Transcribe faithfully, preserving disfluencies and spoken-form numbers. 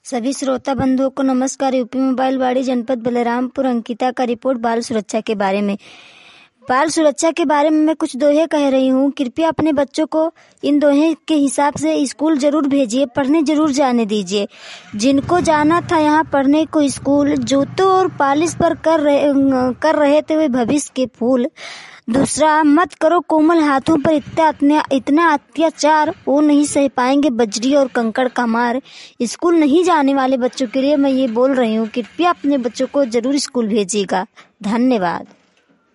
सभी श्रोता बंधुओं को नमस्कार। यूपी मोबाइल वाड़ी जनपद बलरामपुर अंकिता का रिपोर्ट बाल सुरक्षा के बारे में। बाल सुरक्षा के बारे में मैं कुछ दोहे कह रही हूँ। कृपया अपने बच्चों को इन दोहे के हिसाब से स्कूल जरूर भेजिए, पढ़ने जरूर जाने दीजिए। जिनको जाना था यहाँ पढ़ने को स्कूल, जूतों और पालिश पर कर रहे कर रहे थे वे भविष्य के फूल। दूसरा, मत करो कोमल हाथों पर इतना इतना अत्याचार, वो नहीं सह पाएंगे बजरी और कंकड़ का मार। स्कूल नहीं जाने वाले बच्चों के लिए मैं ये बोल रही हूँ, कृपया अपने बच्चों को जरूर स्कूल भेजिएगा। धन्यवाद।